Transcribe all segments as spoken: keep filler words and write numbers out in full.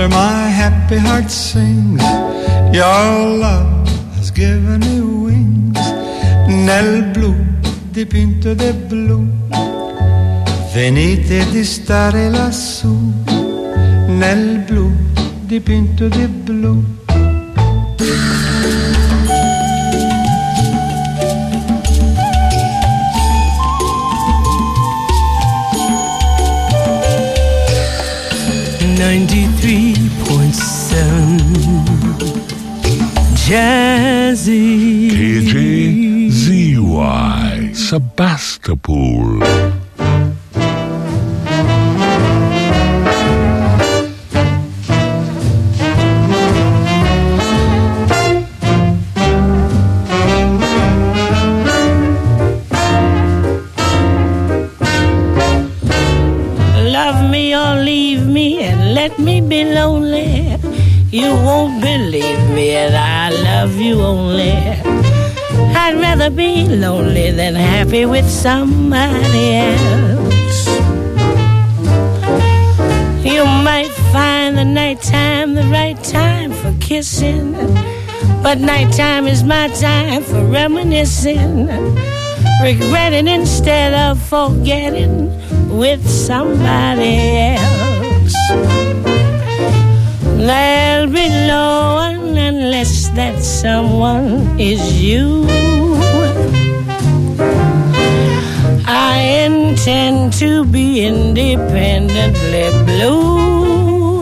where my happy heart sings. Your love has given me wings. Nel blu dipinto di blu, venite di stare lassù. Nel blu dipinto di blu. ninety-three point seven Jazzy K J Z Y Sebastopol. Let me be lonely. You won't believe me, and I love you only. I'd rather be lonely than happy with somebody else. You might find the nighttime the right time for kissing, but nighttime is my time for reminiscing, regretting instead of forgetting with somebody else. There'll be no one unless that someone is you. I intend to be independently blue.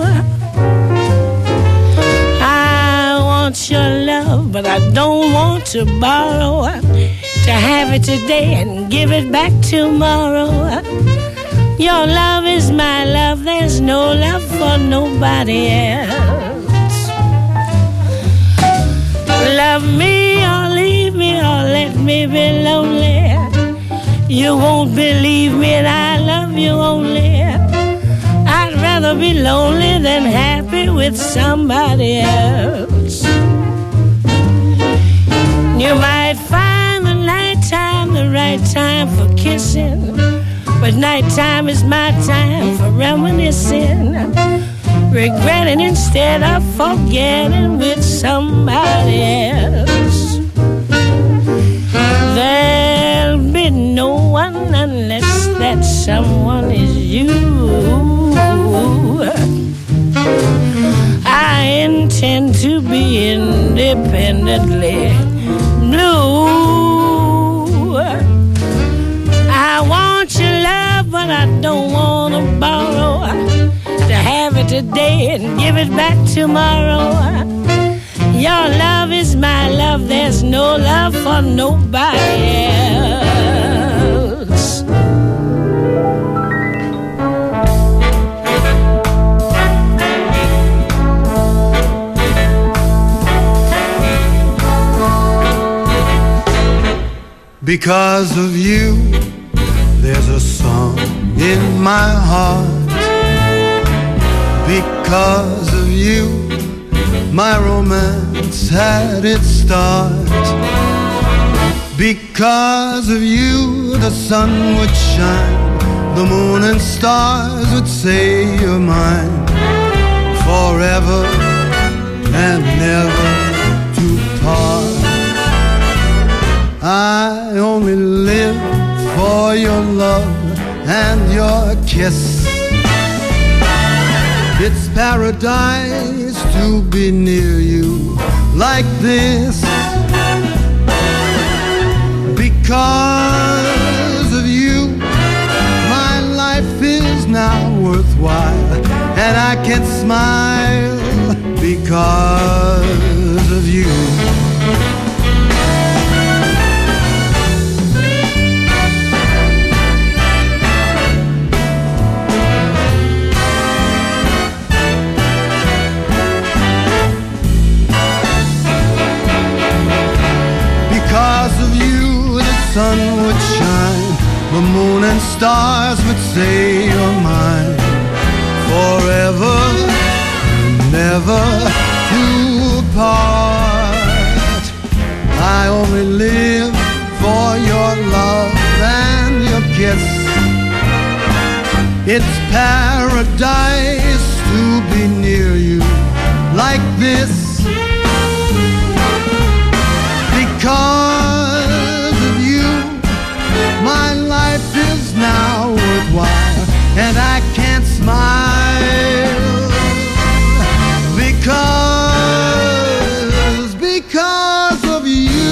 I want your love, but I don't want to borrow. To have it today and give it back tomorrow. Your love is my love, there's no love for nobody else. Love me or leave me or let me be lonely. You won't believe me and I love you only. I'd rather be lonely than happy with somebody else. You might find the nighttime the right time for kissing, but nighttime is my time for reminiscing, regretting instead of forgetting with somebody else. There'll be no one unless that someone is you. I intend to be independently blue. I want your love, but I don't want to borrow. To have it today and give it back tomorrow. Your love is my love, there's no love for nobody else. Because of you, there's a song in my heart. Because of you, my romance had its start. Because of you, the sun would shine, the moon and stars would say you're mine, forever and never to part. I only live for your love and your kiss. It's paradise to be near you like this. Because of you, my life is now worthwhile, and I can smile because of you. Because of you, the sun would shine, the moon and stars would say you're mine, forever and never to part. I only live for your love and your kiss. It's paradise to be near you this. Because of you, my life is now worthwhile, and I can't smile because, because of you.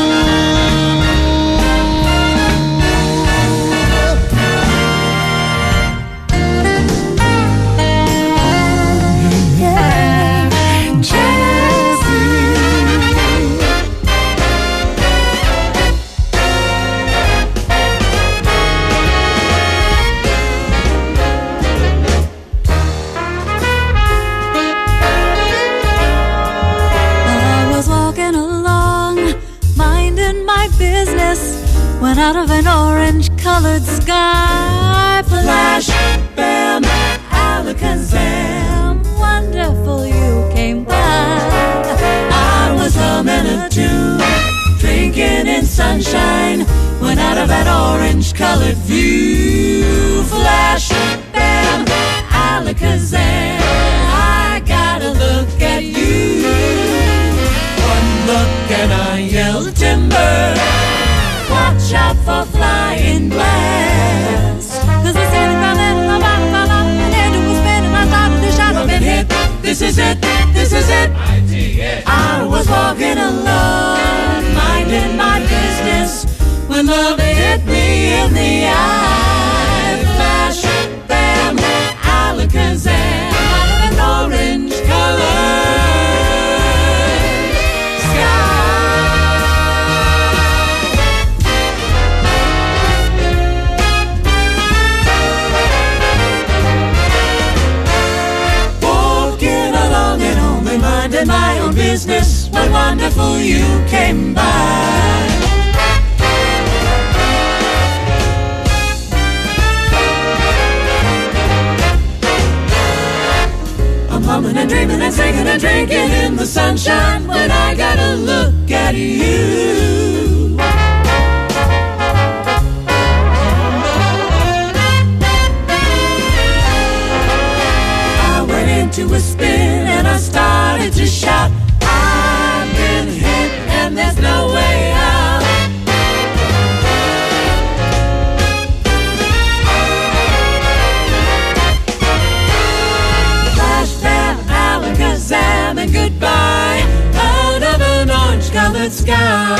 When out of an orange-colored sky, flash, bam, alakazam, wonderful you came by. I was humming a tune, drinking in sunshine, when out of an orange-colored view, flash, bam, alakazam, I gotta look at you. One look and I yelled timber. Watch out for flying glass, 'cause I said it from the bottom of my head, it was spinning, I started to shout, I've been hit, this is it, this is it. I was walking alone, minding my business, when love hit me in the eye. Flash, bam, alakazam, out of an orange color. My own business, what wonderful you came by. I'm humming and dreaming and singing and drinking in the sunshine, when I gotta look at you. I went into a spin and I started to shout, I've been hit and there's no way out. Flash, bam, alakazam, and goodbye, out of an orange-colored sky.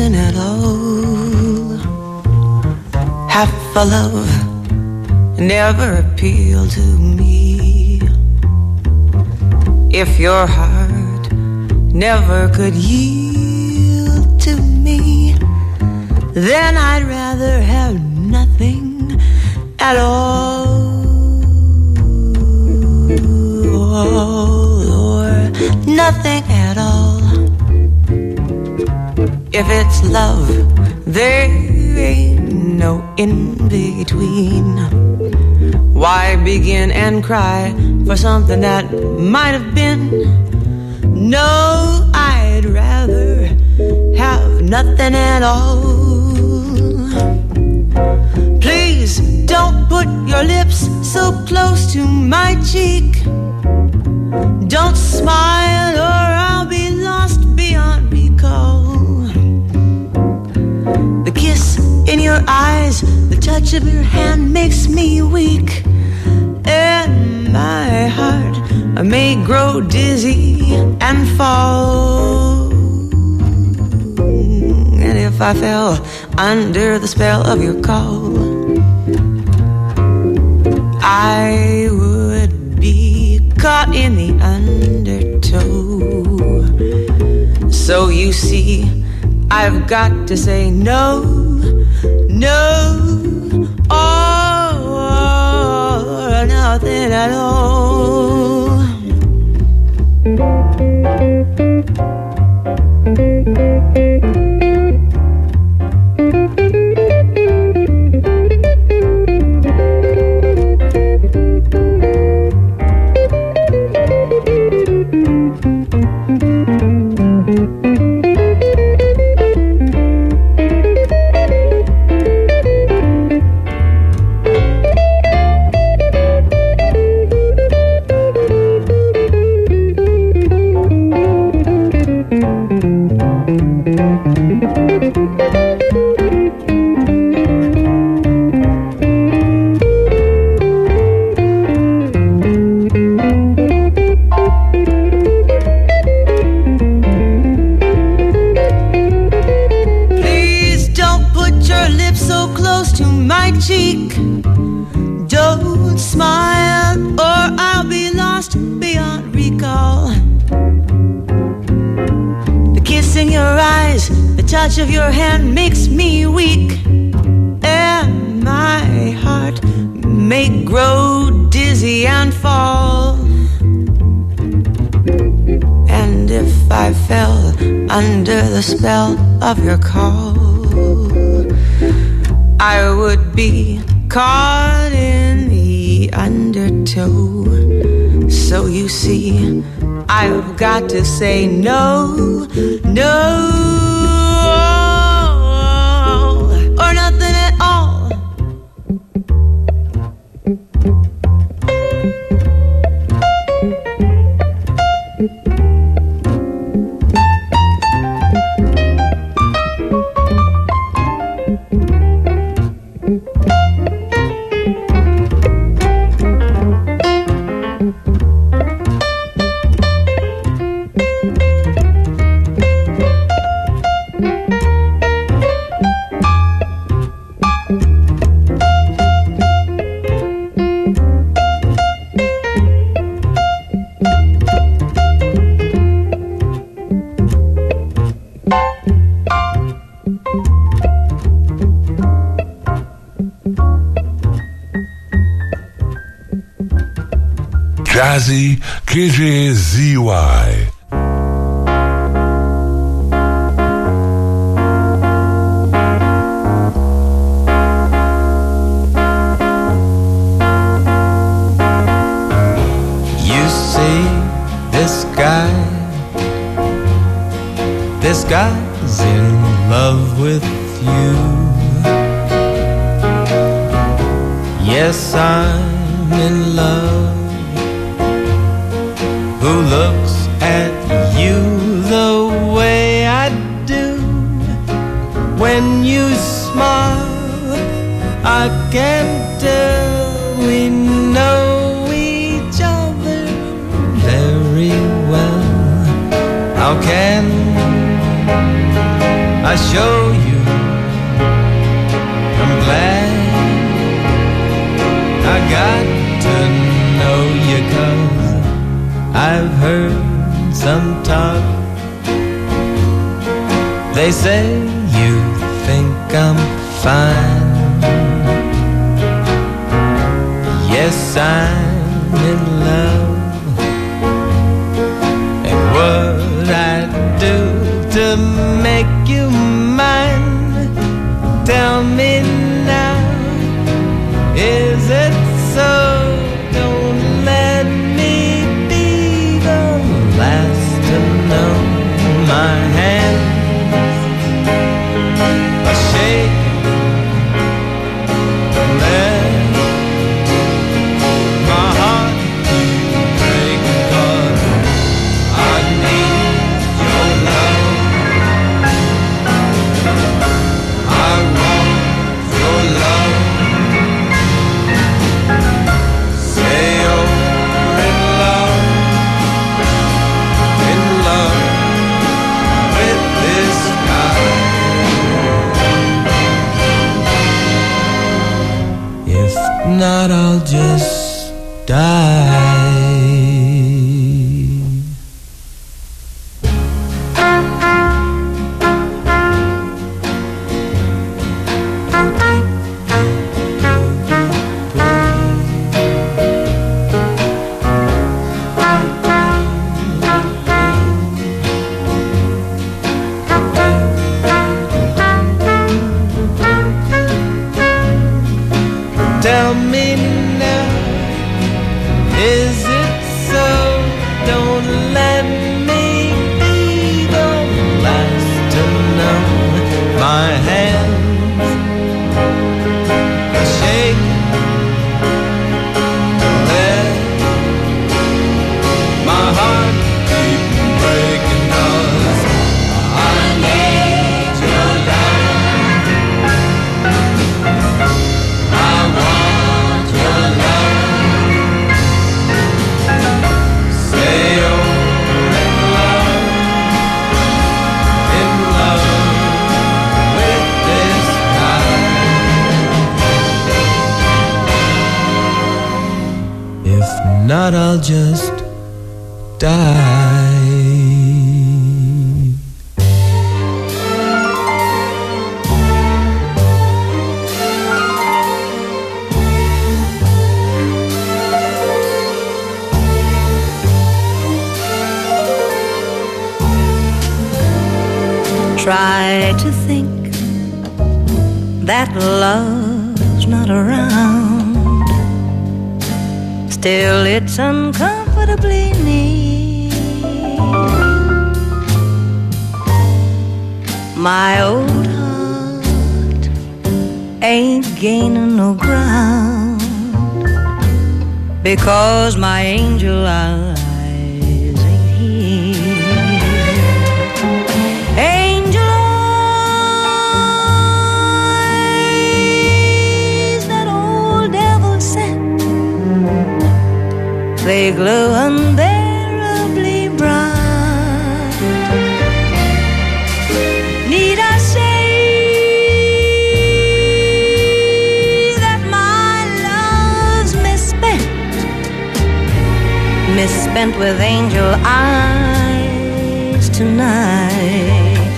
nothing at all. Half a love never appealed to me. If your heart never could yield to me, then I'd rather have nothing at all, or nothing at all. If it's love, there ain't no in-between. Why begin and cry for something that might have been? No, I'd rather have nothing at all. Please don't put your lips so close to my cheek. Don't smile or I'll be lost beyond recall. The kiss in your eyes, the touch of your hand makes me weak. And my heart may grow dizzy and fall. And if I fell under the spell of your call, I would be caught in the undertow. So you see, I've got to say no, no, or nothing at all. Cheek. Don't smile or I'll be lost beyond recall. The kiss in your eyes, the touch of your hand makes me weak. And my heart may grow dizzy and fall. And if I fell under the spell of your call, I would be caught in the undertow. So you see, I've got to say no, no, or nothing at all. Jazzy K J Z Y. You see this guy, this guy's in love with you. Yes, I'm in love. Who looks at you the way I do? When you smile, I can tell we know each other very well. How can I show you I'm glad I got to know you, 'cause I've heard some talk. They say you think I'm fine. Yes, I'm in love. And what I'd do to make you mine, tell me now, is it so? Don't let me be the last to know. My hands are shaking, don't let my heart keep breaking, 'cause I need your love. I want your love. Say you're in love, in love with this guy. If not, I'll just die. Tell me now, is it so? Don't let me be the last to know. My hands are shaking, don't let my heart keep breaking, 'cause I need your love. I want your love. Say you're in love, in love with this guy. If not, I'll just die. Try to think that love's not around. Still, it's uncomfortably near. My old heart ain't gaining no ground, because my angel eyes ain't here. Angel eyes, that old devil sent, they glow unbearably bright. Need I say that my love's misspent, misspent with angel eyes tonight?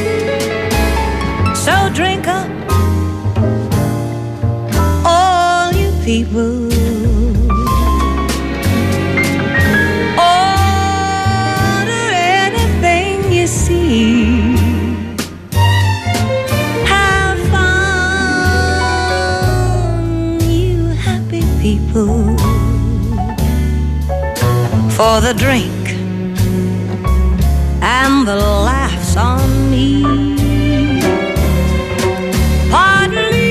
So drink up, all you people. Order anything you see. Have fun, you happy people. For the drink and the laughs on me. Pardon me,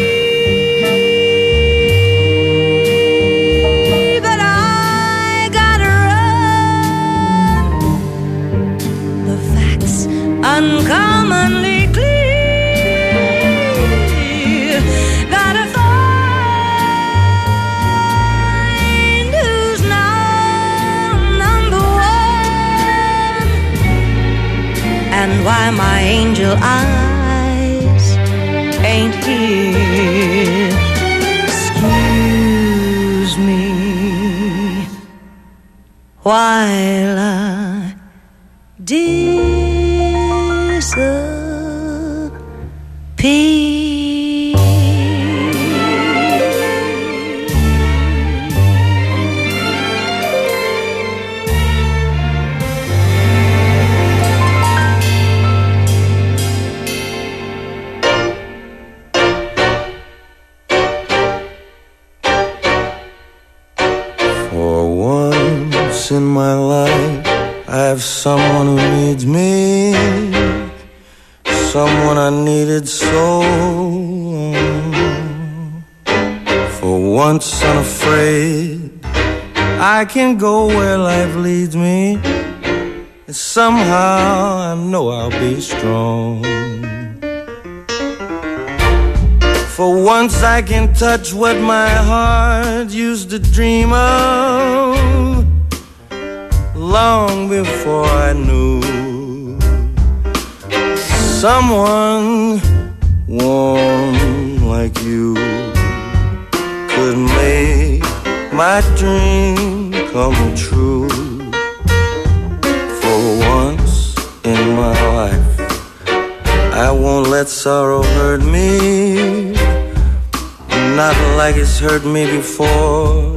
but I gotta run. The facts uncommonly clear. Gotta find who's now number one, and why my angel eyes ain't here. Excuse me while I disappear. In my life, I have someone who needs me, someone I needed so long. For once unafraid, I can go where life leads me, and somehow I know I'll be strong. For once I can touch what my heart used to dream of, long before I knew someone warm like you could make my dream come true. For once in my life, I won't let sorrow hurt me, not like it's hurt me before.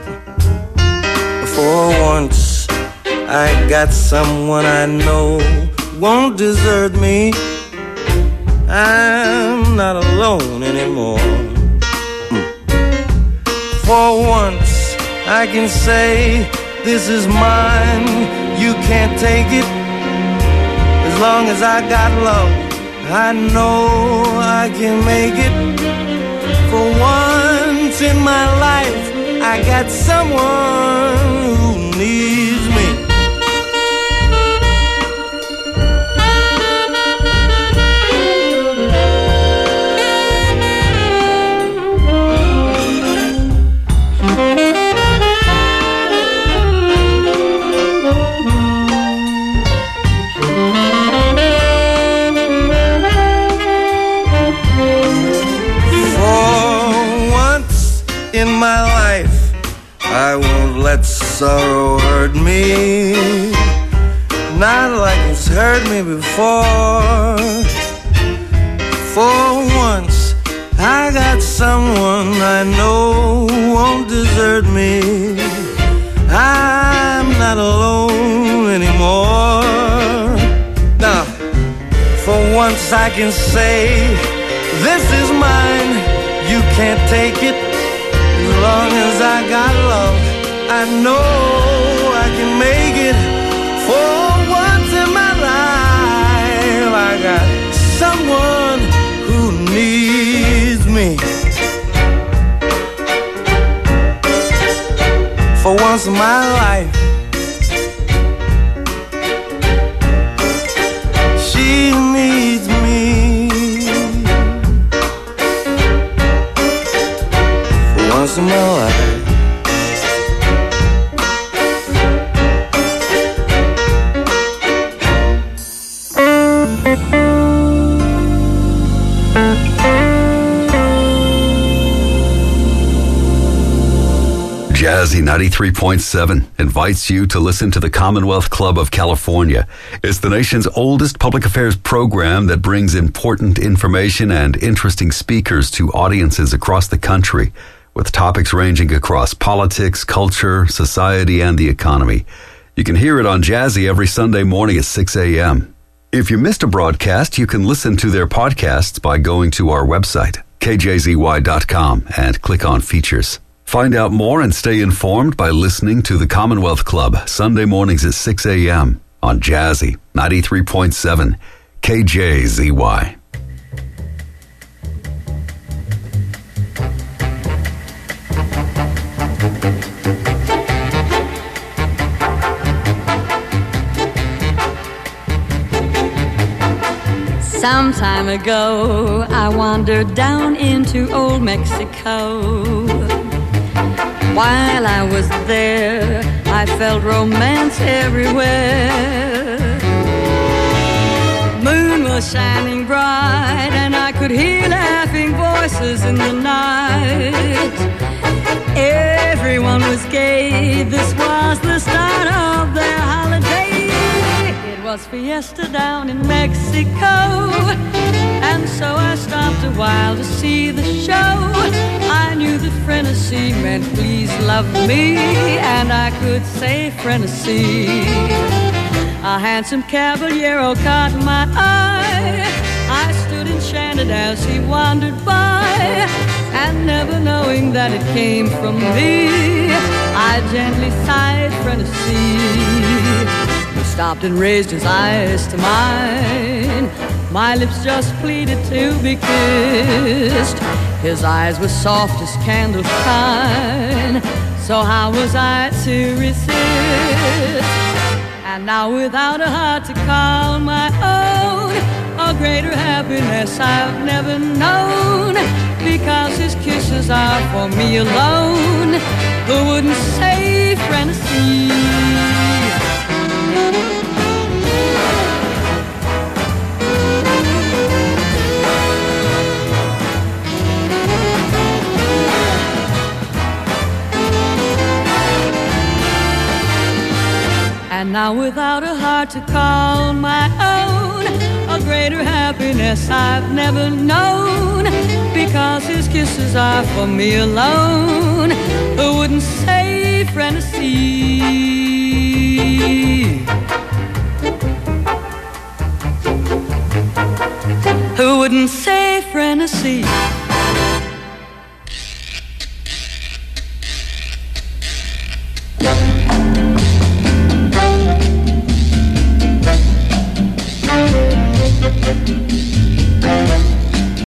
For once I got someone I know won't desert me. I'm not alone anymore. Mm. For once I can say, this is mine, you can't take it. As long as I got love, I know I can make it. For once in my life, I got someone who needs me. In my life, I won't let sorrow hurt me, not like it's hurt me before. For once, I got someone I know won't desert me. I'm not alone anymore. Now, for once I can say, this is mine, you can't take it. As long as I got love, I know I can make it. For once in my life, I got someone who needs me. For once in my life, she needs me. In my life. Jazzy ninety-three point seven invites you to listen to the Commonwealth Club of California. It's the nation's oldest public affairs program that brings important information and interesting speakers to audiences across the country, with topics ranging across politics, culture, society, and the economy. You can hear it on Jazzy every Sunday morning at six a.m. If you missed a broadcast, you can listen to their podcasts by going to our website, k j z y dot com, and click on Features. Find out more and stay informed by listening to the Commonwealth Club Sunday mornings at six a.m. on Jazzy ninety-three point seven K J Z Y. Some time ago, I wandered down into old Mexico. While I was there, I felt romance everywhere. Moon was shining bright, and I could hear laughing kisses in the night. Everyone was gay. This was the start of their holiday. It was fiesta down in Mexico, and so I stopped a while to see the show. I knew that Frenesy meant please love me, and I could say Frenesy. A handsome caballero caught my eye. I stood enchanted as he wandered by, and never knowing that it came from me, I gently sighed Frenesy. He stopped and raised his eyes to mine. My lips just pleaded to be kissed. His eyes were soft as candles shine, so how was I to resist? And now without a heart to call my own, a greater happiness I've never known, because his kisses are for me alone. Who wouldn't say Frenesy? And now without a heart to call my own, a greater happiness I've never known, because his kisses are for me alone. Who wouldn't say Frenesy? Who wouldn't say Frenesy?